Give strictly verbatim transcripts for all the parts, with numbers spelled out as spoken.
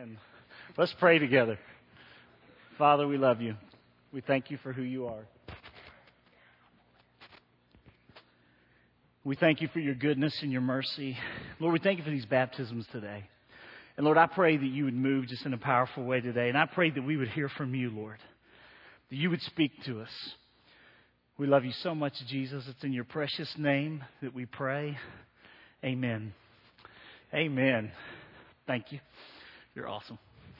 Amen. Let's pray together. Father, we love you. We thank you for who you are. We thank you for your goodness and your mercy. Lord, we thank you for these baptisms today. And Lord, I pray that you would move just in a powerful way today. And I pray that we would hear from you, Lord. That you would speak to us. We love you so much, Jesus. It's in your precious name that we pray. Amen. Amen. Thank you. You're awesome.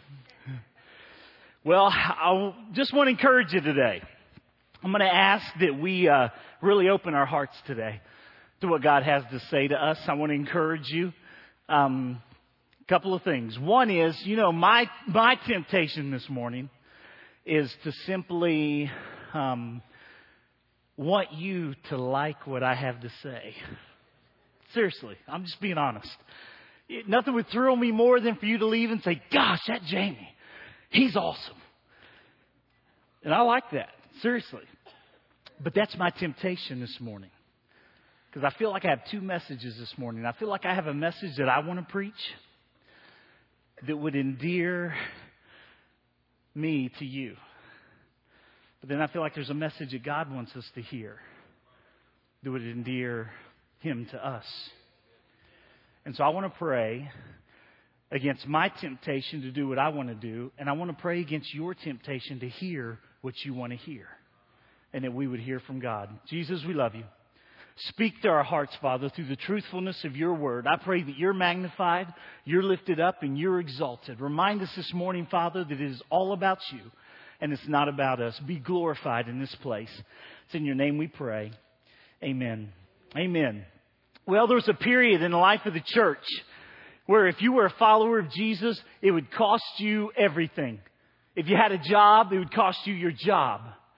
Well, I just want to encourage you today. I'm going to ask that we uh, really open our hearts today to what God has to say to us. I want to encourage you. Um, a couple of things. One is, you know, my my temptation this morning is to simply um, want you to like what I have to say. Seriously, I'm just being honest. It, nothing would thrill me more than for you to leave and say, gosh, that Jamie, he's awesome. And I like that, seriously. But that's my temptation this morning. Because I feel like I have two messages this morning. I feel like I have a message that I want to preach that would endear me to you. But then I feel like there's a message that God wants us to hear that would endear Him to us. And so I want to pray against my temptation to do what I want to do. And I want to pray against your temptation to hear what you want to hear. And that we would hear from God. Jesus, we love you. Speak to our hearts, Father, through the truthfulness of your word. I pray that you're magnified, you're lifted up, and you're exalted. Remind us this morning, Father, that it is all about you. And it's not about us. Be glorified in this place. It's in your name we pray. Amen. Amen. Well, there was a period in the life of the church where if you were a follower of Jesus, it would cost you everything. If you had a job, it would cost you your job.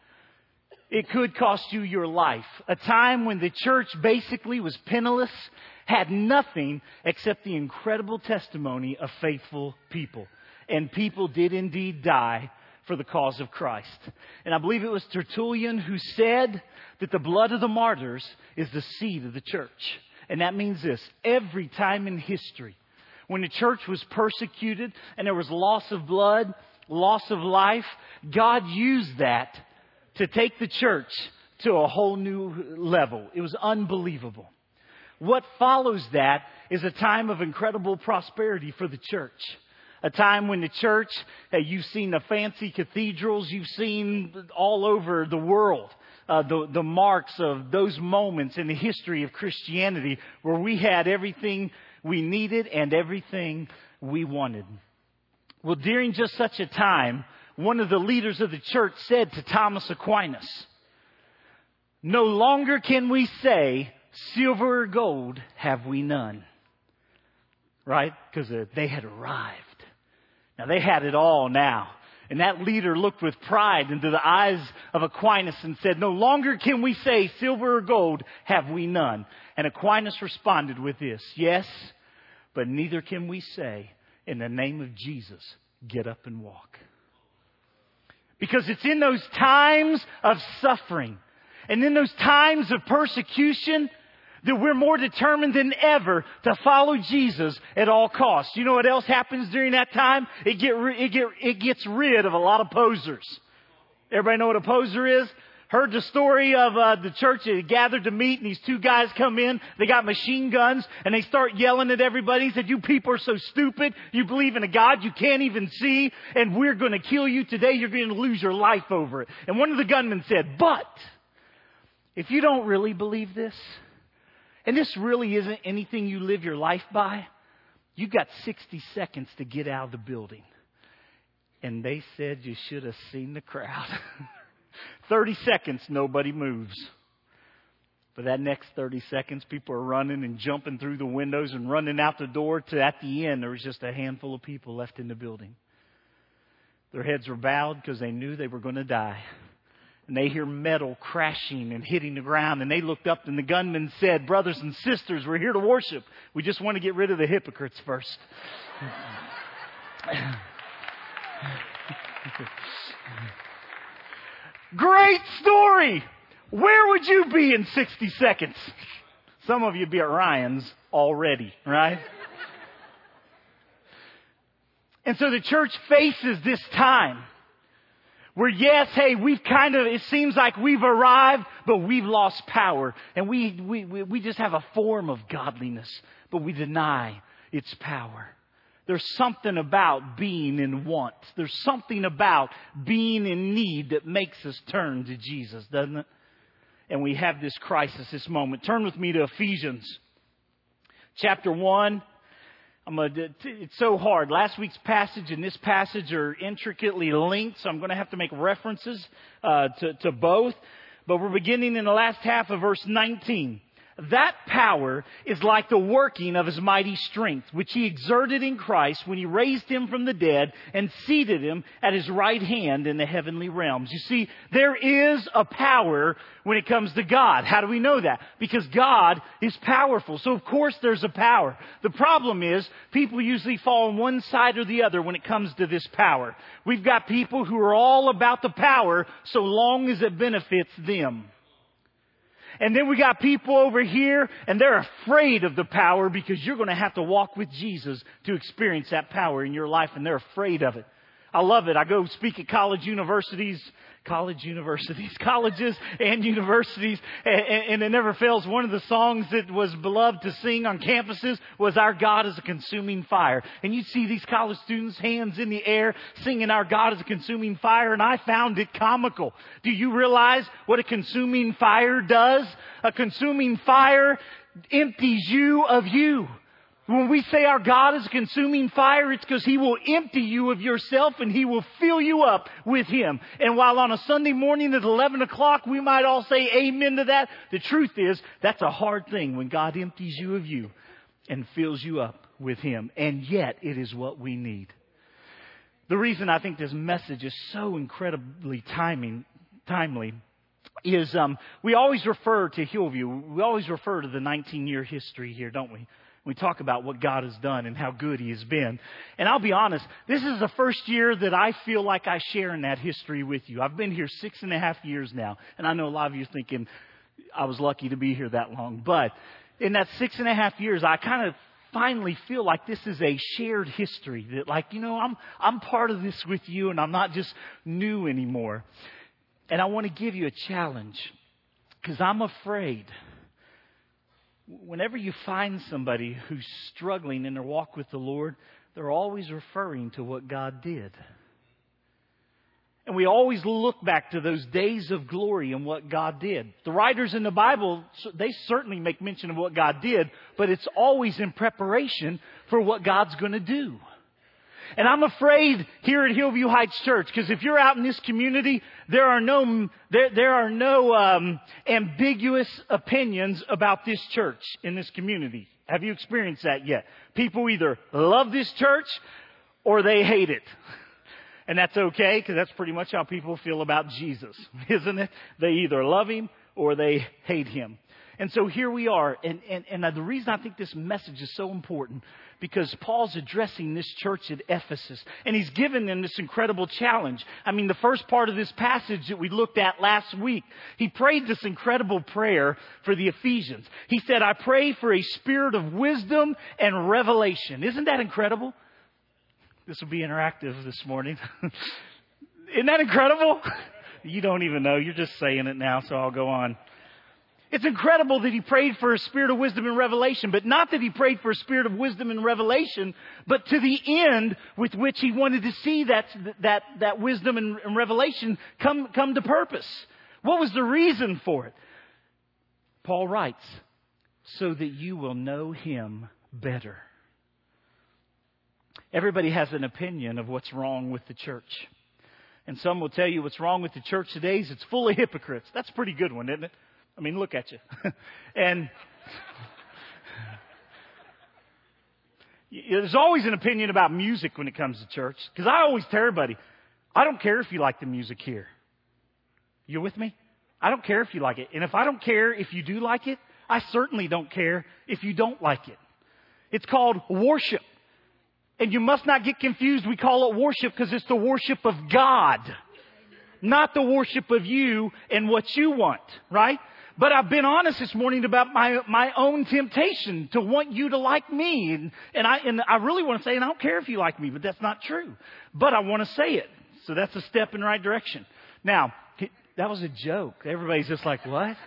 It could cost you your life. A time when the church basically was penniless, had nothing except the incredible testimony of faithful people. And people did indeed die for the cause of Christ. And I believe it was Tertullian who said that the blood of the martyrs is the seed of the church. And that means this: every time in history, when the church was persecuted and there was loss of blood, loss of life, God used that to take the church to a whole new level. It was unbelievable. What follows that is a time of incredible prosperity for the church. A time when the church, hey, you've seen the fancy cathedrals, you've seen all over the world. Uh, the, the marks of those moments in the history of Christianity where we had everything we needed and everything we wanted. Well, during just such a time, one of the leaders of the church said to Thomas Aquinas, "No longer can we say, silver or gold have we none." Right? Because uh, they had arrived. Now, they had it all now. And that leader looked with pride into the eyes of Aquinas and said, "No longer can we say silver or gold have we none." And Aquinas responded with this: "Yes, but neither can we say, in the name of Jesus, get up and walk." Because it's in those times of suffering and in those times of persecution that we're more determined than ever to follow Jesus at all costs. You know what else happens during that time? It get it get it gets rid of a lot of posers. Everybody know what a poser is? Heard the story of uh, the church that gathered to meet, and these two guys come in. They got machine guns, and they start yelling at everybody. He said, "You people are so stupid. You believe in a God you can't even see, and we're going to kill you today. You're going to lose your life over it." And one of the gunmen said, "But if you don't really believe this, and this really isn't anything you live your life by, you've got sixty seconds to get out of the building." And they said, you should have seen the crowd. thirty seconds, nobody moves. For that next thirty seconds, people are running and jumping through the windows and running out the door to, at the end, there was just a handful of people left in the building. Their heads were bowed because they knew they were going to die. And they hear metal crashing and hitting the ground. And they looked up and the gunman said, "Brothers and sisters, we're here to worship. We just want to get rid of the hypocrites first." Great story! Where would you be in sixty seconds? Some of you would be at Ryan's already, right? And so the church faces this time where, yes, hey, we've kind of, it seems like we've arrived, but we've lost power. And we, we, we we just have a form of godliness, but we deny its power. There's something about being in want. There's something about being in need that makes us turn to Jesus, doesn't it? And we have this crisis, this moment. Turn with me to Ephesians chapter one. I'm gonna, it's so hard. Last week's passage and this passage are intricately linked, so I'm going to have to make references uh, to, to both. But we're beginning in the last half of verse nineteen. That power is like the working of His mighty strength, which He exerted in Christ when He raised Him from the dead and seated Him at His right hand in the heavenly realms. You see, there is a power when it comes to God. How do we know that? Because God is powerful. So of course there's a power. The problem is people usually fall on one side or the other when it comes to this power. We've got people who are all about the power so long as it benefits them. And then we got people over here, and they're afraid of the power because you're going to have to walk with Jesus to experience that power in your life, and they're afraid of it. I love it. I go speak at college universities, college universities, colleges and universities, and, and it never fails. One of the songs that was beloved to sing on campuses was Our God is a Consuming Fire. And you'd see these college students, hands in the air, singing Our God is a Consuming Fire, and I found it comical. Do you realize what a consuming fire does? A consuming fire empties you of you. When we say our God is a consuming fire, it's because He will empty you of yourself and He will fill you up with Him. And while on a Sunday morning at eleven o'clock, we might all say amen to that, the truth is that's a hard thing when God empties you of you and fills you up with Him. And yet it is what we need. The reason I think this message is so incredibly timing, timely is um, we always refer to Hillview. We always refer to the nineteen-year history here, don't we? We talk about what God has done and how good He has been. And I'll be honest, this is the first year that I feel like I share in that history with you. I've been here six and a half years now. And I know a lot of you are thinking, I was lucky to be here that long. But in that six and a half years, I kind of finally feel like this is a shared history. That like, you know, I'm I'm part of this with you and I'm not just new anymore. And I want to give you a challenge because I'm afraid whenever you find somebody who's struggling in their walk with the Lord, they're always referring to what God did. And we always look back to those days of glory and what God did. The writers in the Bible, they certainly make mention of what God did, but it's always in preparation for what God's going to do. And I'm afraid here at Hillview Heights Church, because if you're out in this community, there are no there, there are no um, ambiguous opinions about this church in this community. Have you experienced that yet? People either love this church or they hate it. And that's okay, because that's pretty much how people feel about Jesus, isn't it? They either love Him or they hate Him. And so here we are. And, and, and the reason I think this message is so important, because Paul's addressing this church at Ephesus. And he's given them this incredible challenge. I mean, the first part of this passage that we looked at last week, he prayed this incredible prayer for the Ephesians. He said, I pray for a spirit of wisdom and revelation. Isn't that incredible? This will be interactive this morning. Isn't that incredible? You don't even know. You're just saying it now, so I'll go on. It's incredible that he prayed for a spirit of wisdom and revelation, but not that he prayed for a spirit of wisdom and revelation, but to the end with which he wanted to see that, that, that wisdom and, and revelation come, come to purpose. What was the reason for it? Paul writes, so that you will know Him better. Everybody has an opinion of what's wrong with the church. And some will tell you what's wrong with the church today is it's full of hypocrites. That's a pretty good one, isn't it? I mean, look at you. And there's always an opinion about music when it comes to church. Because I always tell everybody, I don't care if you like the music here. You with me? I don't care if you like it. And if I don't care if you do like it, I certainly don't care if you don't like it. It's called worship. And you must not get confused. We call it worship because it's the worship of God, not the worship of you and what you want, right? But I've been honest this morning about my, my own temptation to want you to like me. And, and I, and I really want to say, and I don't care if you like me, but that's not true. But I want to say it. So that's a step in the right direction. Now, that was a joke. Everybody's just like, what?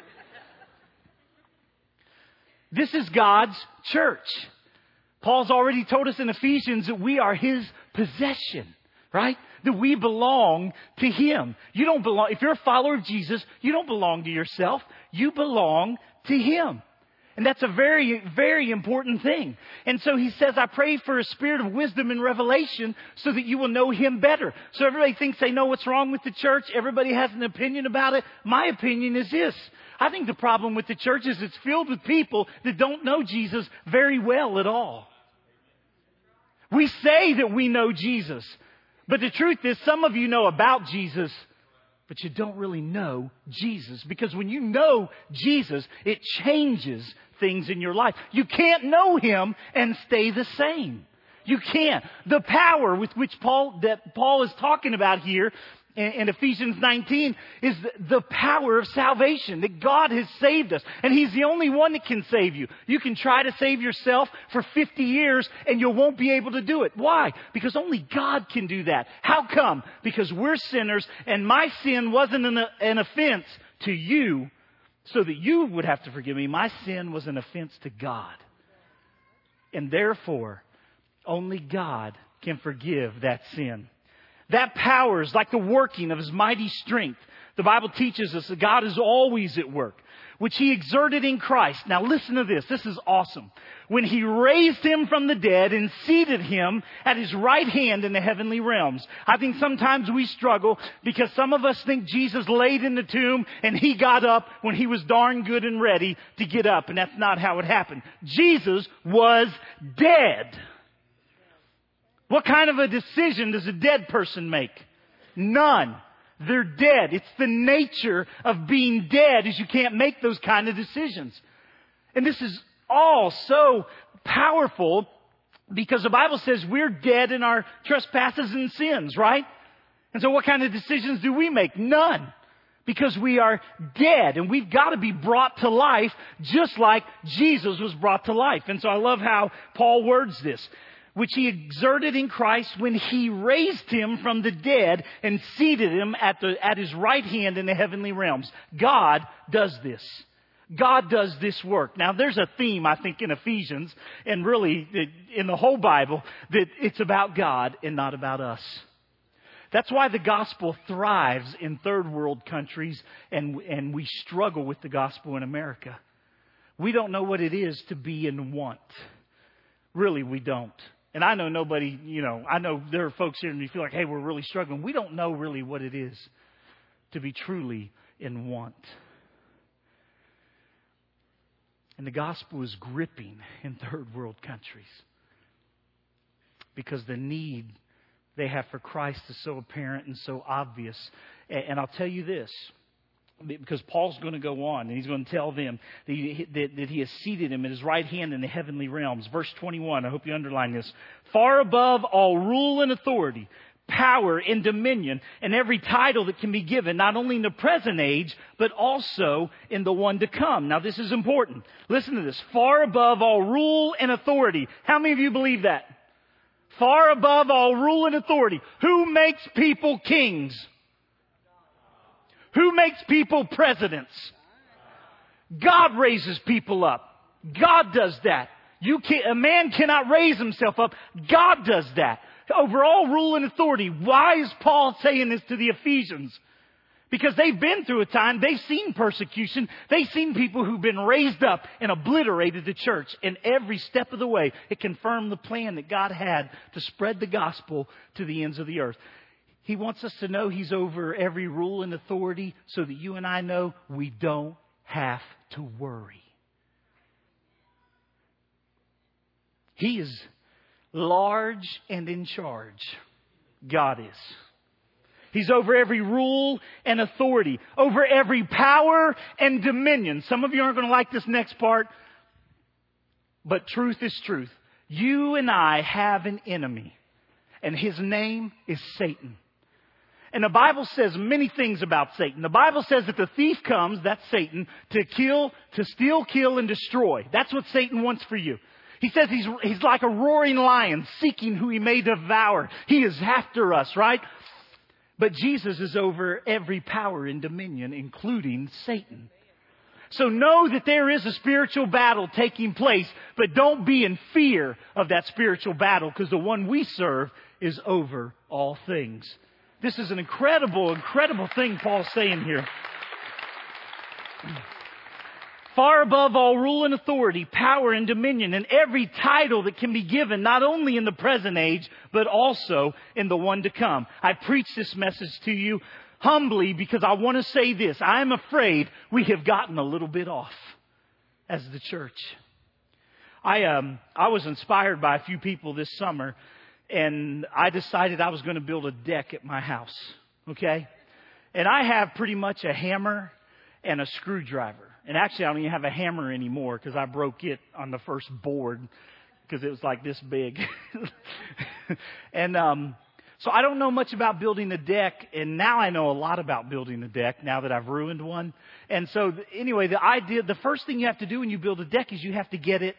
This is God's church. Paul's already told us in Ephesians that we are His possession, right? That we belong to Him. You don't belong, if you're a follower of Jesus, you don't belong to yourself. You belong to Him. And that's a very, very important thing. And so he says, I pray for a spirit of wisdom and revelation so that you will know Him better. So everybody thinks they know what's wrong with the church. Everybody has an opinion about it. My opinion is this. I think the problem with the church is it's filled with people that don't know Jesus very well at all. We say that we know Jesus. But the truth is, some of you know about Jesus, but you don't really know Jesus. Because when you know Jesus, it changes things in your life. You can't know Him and stay the same. You can't. The power with which Paul, that Paul is talking about here in, in Ephesians nineteen is the, the power of salvation, that God has saved us. And He's the only one that can save you. You can try to save yourself for fifty years and you won't be able to do it. Why? Because only God can do that. How come? Because we're sinners and my sin wasn't an, an offense to you so that you would have to forgive me. My sin was an offense to God. And therefore, only God can forgive that sin. That power is like the working of His mighty strength. The Bible teaches us that God is always at work, which He exerted in Christ. Now listen to this. This is awesome. When He raised Him from the dead and seated Him at His right hand in the heavenly realms. I think sometimes we struggle because some of us think Jesus laid in the tomb and He got up when He was darn good and ready to get up. And that's not how it happened. Jesus was dead. What kind of a decision does a dead person make? None. They're dead. It's the nature of being dead is you can't make those kind of decisions. And this is all so powerful because the Bible says we're dead in our trespasses and sins, right? And so what kind of decisions do we make? None. Because we are dead and we've got to be brought to life just like Jesus was brought to life. And so I love how Paul words this. Which He exerted in Christ when He raised Him from the dead and seated Him at the, at His right hand in the heavenly realms. God does this. God does this work. Now there's a theme, I think, in Ephesians and really in the whole Bible that it's about God and not about us. That's why the gospel thrives in third world countries and, and we struggle with the gospel in America. We don't know what it is to be in want. Really, we don't. And I know nobody, you know, I know there are folks here and you feel like, hey, we're really struggling. We don't know really what it is to be truly in want. And the gospel is gripping in third world countries because the need they have for Christ is so apparent and so obvious. And I'll tell you this. Because Paul's going to go on and he's going to tell them that he, that, that he has seated Him at His right hand in the heavenly realms. Verse twenty-one, I hope you underline this. Far above all rule and authority, power and dominion, and every title that can be given, not only in the present age, but also in the one to come. Now this is important. Listen to this. Far above all rule and authority. How many of you believe that? Far above all rule and authority. Who makes people kings? Who makes people presidents? God raises people up. God does that. You can't, a man cannot raise himself up. God does that. Over all rule and authority. Why is Paul saying this to the Ephesians? Because they've been through a time, they've seen persecution, they've seen people who've been raised up and obliterated the church. And every step of the way, it confirmed the plan that God had to spread the gospel to the ends of the earth. He wants us to know He's over every rule and authority so that you and I know we don't have to worry. He is large and in charge. God is. He's over every rule and authority, over every power and dominion. Some of you aren't going to like this next part, but truth is truth. You and I have an enemy, and his name is Satan. And the Bible says many things about Satan. The Bible says that the thief comes, that's Satan, to kill, to steal, kill, and destroy. That's what Satan wants for you. He says he's, he's like a roaring lion seeking who he may devour. He is after us, right? But Jesus is over every power and dominion, including Satan. So know that there is a spiritual battle taking place, but don't be in fear of that spiritual battle, because the one we serve is over all things. This is an incredible, incredible thing Paul's saying here. Far above all rule and authority, power and dominion, and every title that can be given, not only in the present age, but also in the one to come. I preach this message to you humbly because I want to say this. I am afraid we have gotten a little bit off as the church. I um I was inspired by a few people this summer, and I decided I was going to build a deck at my house. Okay? And I have pretty much a hammer and a screwdriver. And actually, I don't even have a hammer anymore because I broke it on the first board because it was like this big. and um So I don't know much about building a deck, and now I know a lot about building a deck now that I've ruined one. And so anyway, the idea, the first thing you have to do when you build a deck is you have to get it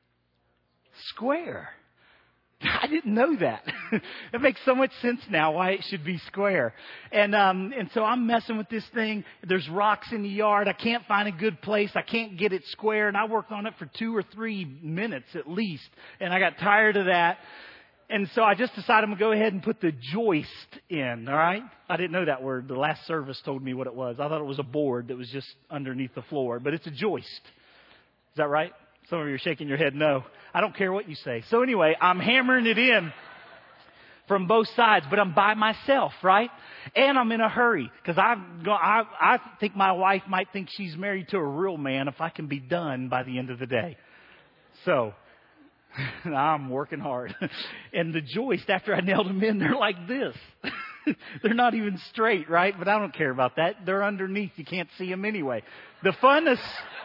square. I didn't know that. It makes so much sense now why it should be square. And um and so I'm messing with this thing. There's rocks in the yard. I can't find a good place. I can't get it square. And I worked on it for two or three minutes at least. And I got tired of that. And so I just decided I'm going to go ahead and put the joist in, all right? I didn't know that word. The last service told me what it was. I thought it was a board that was just underneath the floor, but it's a joist. Is that right? Some of you are shaking your head no. I don't care what you say. So anyway, I'm hammering it in from both sides, but I'm by myself, right? And I'm in a hurry because I've go, I, I think my wife might think she's married to a real man if I can be done by the end of the day. So I'm working hard. And the joist, after I nailed them in, they're like this. They're not even straight, right? But I don't care about that. They're underneath. You can't see them anyway. The funnest,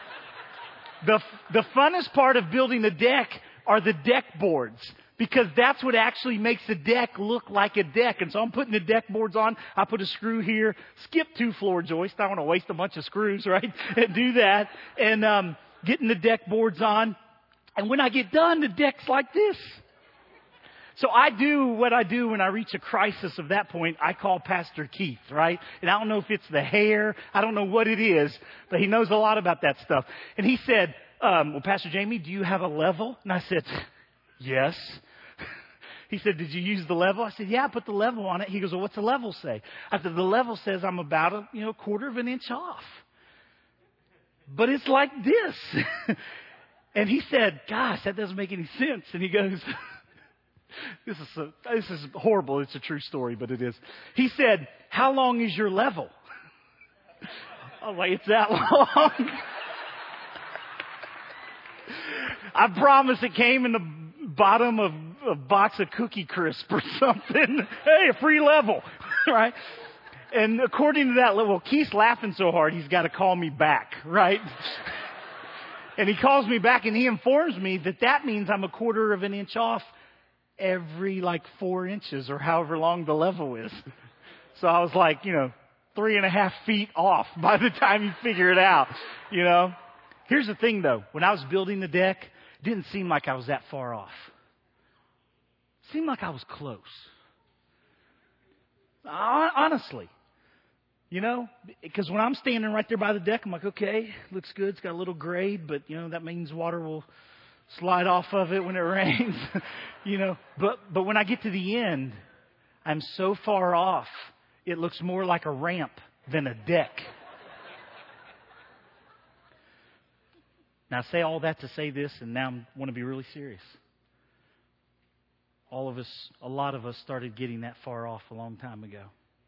the, the funnest part of building a deck are the deck boards, because that's what actually makes the deck look like a deck. And so I'm putting the deck boards on. I put a screw here. Skip two floor joists. I don't want to waste a bunch of screws, right? And do that. And um, getting the deck boards on. And when I get done, the deck's like this. So I do what I do when I reach a crisis of that point. I call Pastor Keith, right? And I don't know if it's the hair. I don't know what it is, but he knows a lot about that stuff. And he said, um, well, Pastor Jamie, do you have a level? And I said, yes. He said, did you use the level? I said, yeah, I put the level on it. He goes, well, what's the level say? I said, the level says I'm about a you know quarter of an inch off. But it's like this. And he said, gosh, that doesn't make any sense. And he goes, this is so, this is horrible. It's a true story, but it is. He said, how long is your level? I was like, it's that long. I promise it came in the bottom of a box of Cookie Crisp or something. Hey, a free level, right? And according to that level, Keith's laughing so hard, he's got to call me back, right? And he calls me back and he informs me that that means I'm a quarter of an inch off every like four inches or however long the level is. So I was like, you know, three and a half feet off by the time you figure it out, you know. Here's the thing though. When I was building the deck, it didn't seem like I was that far off. It seemed like I was close. Honestly. You know, because when I'm standing right there by the deck, I'm like, okay, looks good. It's got a little grade, but, you know, that means water will slide off of it when it rains, you know. But but when I get to the end, I'm so far off, it looks more like a ramp than a deck. Now, I say all that to say this, and now I want to be really serious. All of us, a lot of us started getting that far off a long time ago.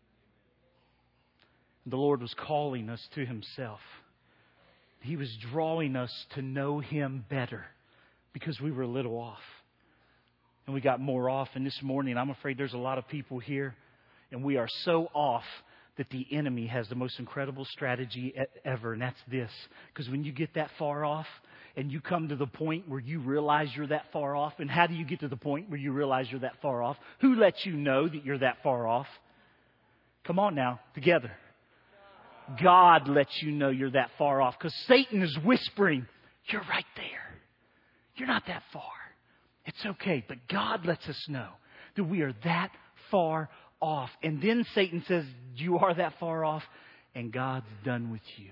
The Lord was calling us to Himself. He was drawing us to know Him better because we were a little off. And we got more off. And this morning, I'm afraid there's a lot of people here, and we are so off that the enemy has the most incredible strategy ever, and that's this. Because when you get that far off, and you come to the point where you realize you're that far off, and how do you get to the point where you realize you're that far off? Who lets you know that you're that far off? Come on now, together. God lets you know you're that far off because Satan is whispering, you're right there. You're not that far. It's okay. But God lets us know that we are that far off. And then Satan says, you are that far off, and God's done with you.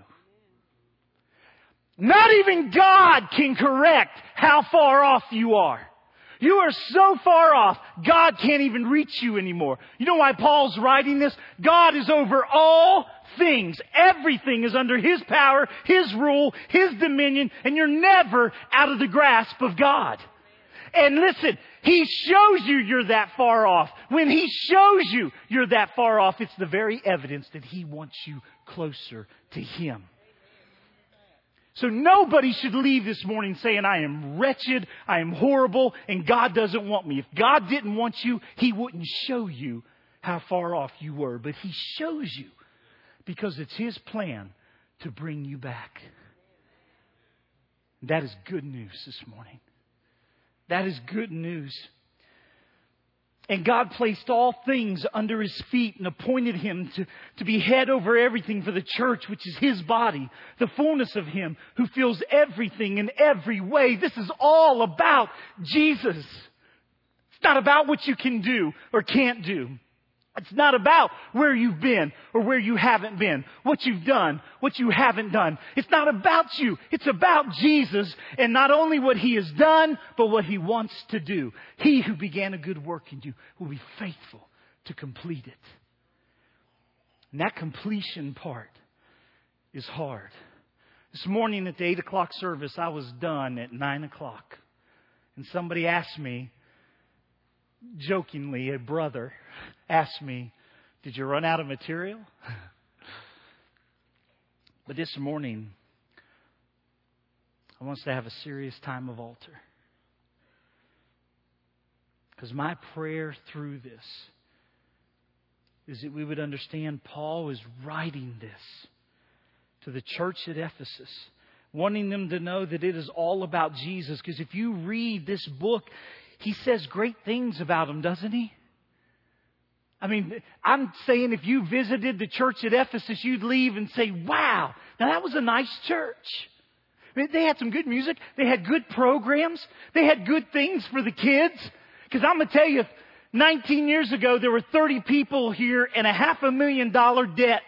Not even God can correct how far off you are. You are so far off, God can't even reach you anymore. You know why Paul's writing this? God is over all things. Everything is under His power, His rule, His dominion, and you're never out of the grasp of God. And listen, He shows you you're that far off. When He shows you you're that far off, it's the very evidence that He wants you closer to Him. So nobody should leave this morning saying, I am wretched, I am horrible, and God doesn't want me. If God didn't want you, He wouldn't show you how far off you were. But He shows you because it's His plan to bring you back. That is good news this morning. That is good news. And God placed all things under His feet and appointed Him to, to be head over everything for the church, which is His body, the fullness of Him who fills everything in every way. This is all about Jesus. It's not about what you can do or can't do. It's not about where you've been or where you haven't been, what you've done, what you haven't done. It's not about you. It's about Jesus and not only what He has done, but what He wants to do. He who began a good work in you will be faithful to complete it. And that completion part is hard. This morning at the eight o'clock service, I was done at nine o'clock. And somebody asked me, jokingly, a brother asked me, did you run out of material? But this morning, I want us to have a serious time of altar. Because my prayer through this is that we would understand Paul is writing this to the church at Ephesus, wanting them to know that it is all about Jesus. Because if you read this book, he says great things about Him, doesn't he? I mean, I'm saying if you visited the church at Ephesus, you'd leave and say, wow, now that was a nice church. I mean, they had some good music. They had good programs. They had good things for the kids. Because I'm going to tell you, nineteen years ago, there were thirty people here and a half a million dollar debt.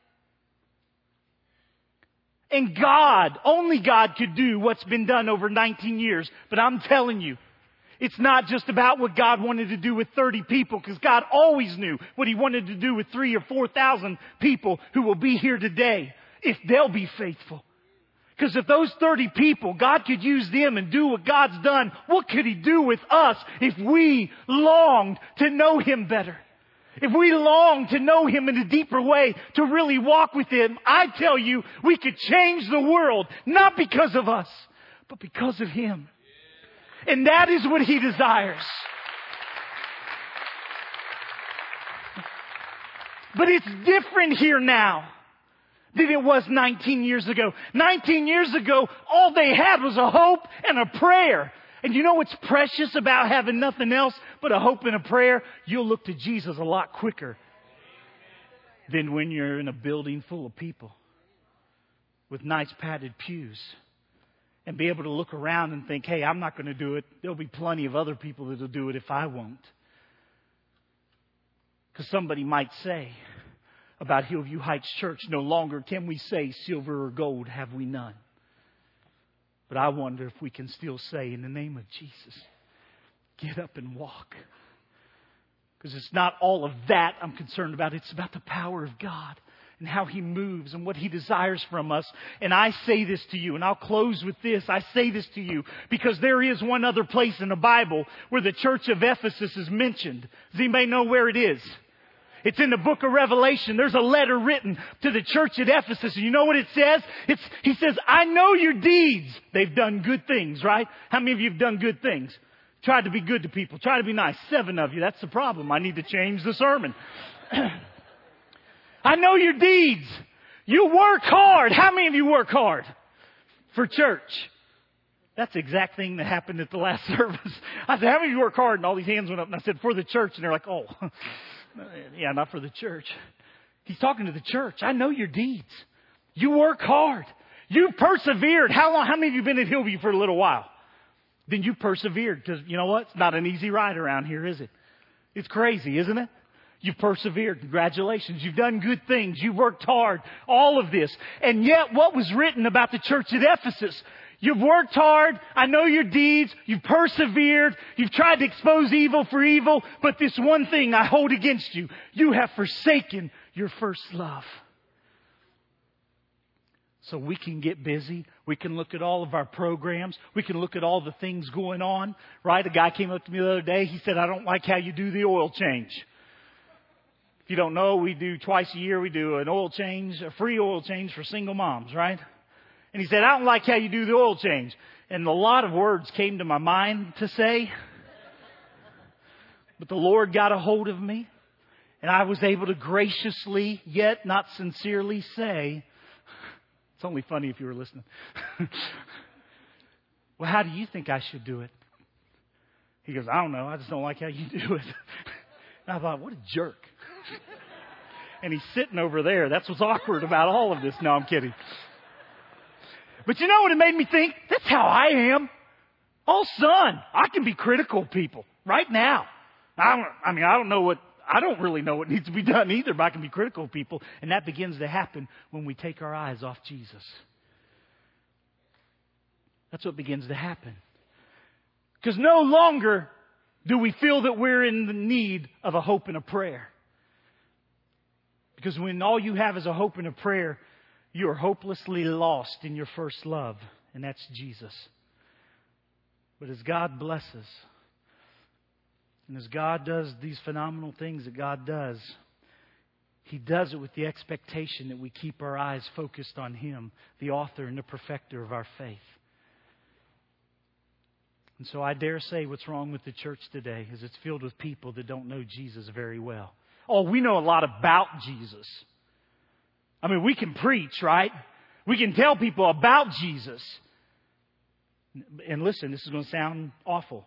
And God, only God could do what's been done over nineteen years. But I'm telling you, it's not just about what God wanted to do with thirty people, because God always knew what He wanted to do with three or four thousand people who will be here today if they'll be faithful. Because if those thirty people, God could use them and do what God's done, what could He do with us if we longed to know Him better? If we longed to know Him in a deeper way, to really walk with Him, I tell you, we could change the world, not because of us, but because of Him. And that is what He desires. But it's different here now than it was nineteen years ago. nineteen years ago, all they had was a hope and a prayer. And you know what's precious about having nothing else but a hope and a prayer? You'll look to Jesus a lot quicker than when you're in a building full of people with nice padded pews. And be able to look around and think, hey, I'm not going to do it. There'll be plenty of other people that will do it if I won't. Because somebody might say about Hillview Heights Church, no longer can we say silver or gold have we none. But I wonder if we can still say in the name of Jesus, get up and walk. Because it's not all of that I'm concerned about. It's about the power of God. And how He moves and what He desires from us. And I say this to you, and I'll close with this. I say this to you because there is one other place in the Bible where the church of Ephesus is mentioned. Does anybody know where it is? It's in the book of Revelation. There's a letter written to the church at Ephesus. And you know what it says? It's, he says, I know your deeds. They've done good things, right? How many of you have done good things? Tried to be good to people. Try to be nice. Seven of you. That's the problem. I need to change the sermon. I know your deeds. You work hard. How many of you work hard for church? That's the exact thing that happened at the last service. I said, how many of you work hard? And all these hands went up and I said, for the church. And they're like, oh, yeah, not for the church. He's talking to the church. I know your deeds. You work hard. You persevered. How long? How many of you been at Hillview for a little while? Then you persevered, because you know what? It's not an easy ride around here, is it? It's crazy, isn't it? You've persevered. Congratulations. You've done good things. You've worked hard. All of this. And yet what was written about the church at Ephesus? You've worked hard. I know your deeds. You've persevered. You've tried to expose evil for evil. But this one thing I hold against you. You have forsaken your first love. So we can get busy. We can look at all of our programs. We can look at all the things going on. Right? A guy came up to me the other day. He said, I don't like how you do the oil change. If you don't know, we do twice a year, we do an oil change, a free oil change for single moms, right? And he said, I don't like how you do the oil change. And a lot of words came to my mind to say. But the Lord got a hold of me. And I was able to graciously, yet not sincerely say, it's only funny if you were listening. Well, how do you think I should do it? He goes, I don't know. I just don't like how you do it. And I thought, what a jerk. And he's sitting over there. That's what's awkward about all of this. No, I'm kidding. But you know what it made me think? That's how I am. Oh, son, I can be critical of people right now. I, don't, I mean, I don't know what, I don't really know what needs to be done either, but I can be critical of people. And that begins to happen when we take our eyes off Jesus. That's what begins to happen. Because no longer do we feel that we're in the need of a hope and a prayer. Because when all you have is a hope and a prayer, you are hopelessly lost in your first love, and that's Jesus. But as God blesses, and as God does these phenomenal things that God does, He does it with the expectation that we keep our eyes focused on Him, the author and the perfecter of our faith. And so I dare say what's wrong with the church today is it's filled with people that don't know Jesus very well. Oh, we know a lot about Jesus. I mean, we can preach, right? We can tell people about Jesus. And listen, this is going to sound awful.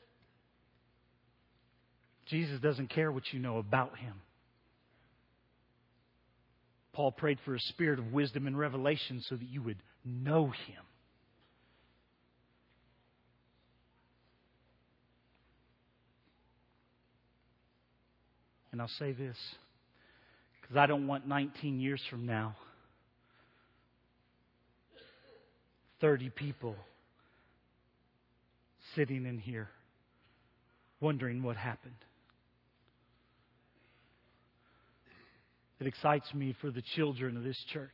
Jesus doesn't care what you know about Him. Paul prayed for a spirit of wisdom and revelation so that you would know Him. And I'll say this, because I don't want nineteen years from now, thirty people sitting in here wondering what happened. It excites me for the children of this church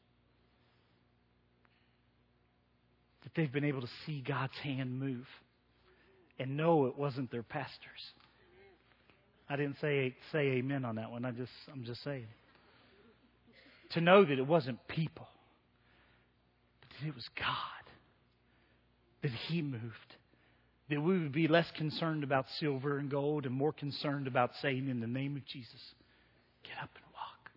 that they've been able to see God's hand move and know it wasn't their pastors. I didn't say say amen on that one. I just I'm just saying. To know that it wasn't people, but that it was God. That He moved. That we would be less concerned about silver and gold and more concerned about saying, in the name of Jesus, get up and walk.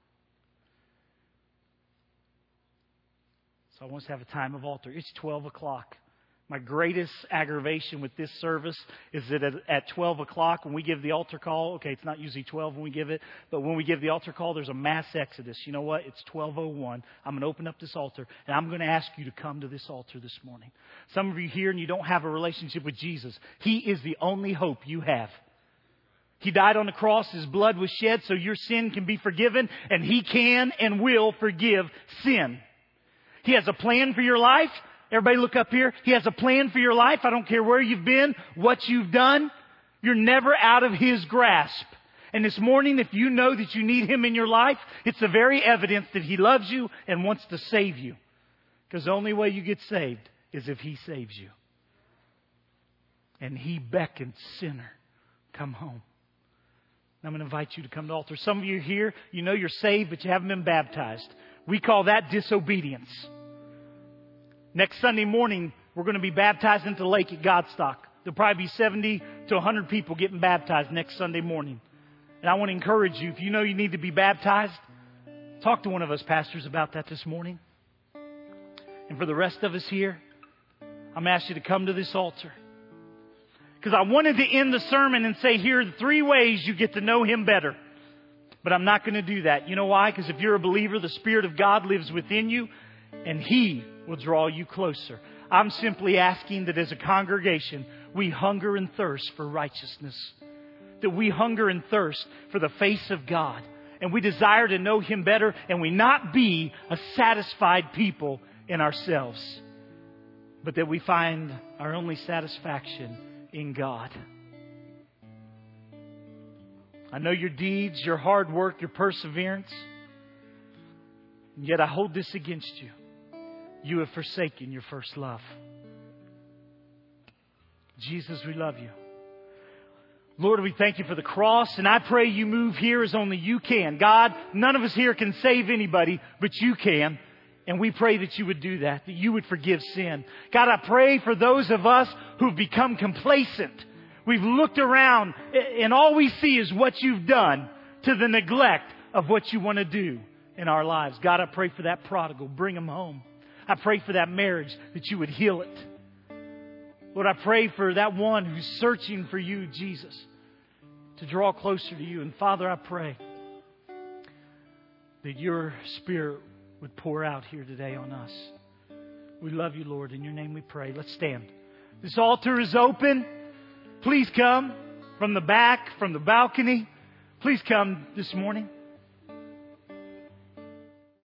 So I want us to have a time of altar. It's twelve o'clock. My greatest aggravation with this service is that at, at twelve o'clock, when we give the altar call, okay, it's not usually twelve when we give it, but when we give the altar call, there's a mass exodus. You know what? It's twelve oh one. I'm going to open up this altar, and I'm going to ask you to come to this altar this morning. Some of you here, and you don't have a relationship with Jesus. He is the only hope you have. He died on the cross. His blood was shed so your sin can be forgiven, and He can and will forgive sin. He has a plan for your life. Everybody look up here. He has a plan for your life. I don't care where you've been, what you've done. You're never out of His grasp. And this morning, if you know that you need Him in your life, it's the very evidence that He loves you and wants to save you. Because the only way you get saved is if He saves you. And He beckons, sinner, come home. I'm going to invite you to come to the altar. Some of you here, you know you're saved, but you haven't been baptized. We call that disobedience. Next Sunday morning, we're going to be baptized into the lake at Godstock. There'll probably be seventy to one hundred people getting baptized next Sunday morning. And I want to encourage you, if you know you need to be baptized, talk to one of us pastors about that this morning. And for the rest of us here, I'm asking you to come to this altar. Because I wanted to end the sermon and say, here are the three ways you get to know Him better. But I'm not going to do that. You know why? Because if you're a believer, the Spirit of God lives within you and He will draw you closer. I'm simply asking that as a congregation, we hunger and thirst for righteousness. That we hunger and thirst for the face of God. And we desire to know Him better, and we not be a satisfied people in ourselves. But that we find our only satisfaction in God. I know your deeds, your hard work, your perseverance. And yet I hold this against you. You have forsaken your first love. Jesus, we love you. Lord, we thank you for the cross, and I pray you move here as only you can. God, none of us here can save anybody, but you can. And we pray that you would do that, that you would forgive sin. God, I pray for those of us who've become complacent. We've looked around and all we see is what you've done to the neglect of what you want to do in our lives. God, I pray for that prodigal. Bring him home. I pray for that marriage, that you would heal it. Lord, I pray for that one who's searching for you, Jesus, to draw closer to you. And Father, I pray that your Spirit would pour out here today on us. We love you, Lord. In your name we pray. Let's stand. This altar is open. Please come from the back, from the balcony. Please come this morning.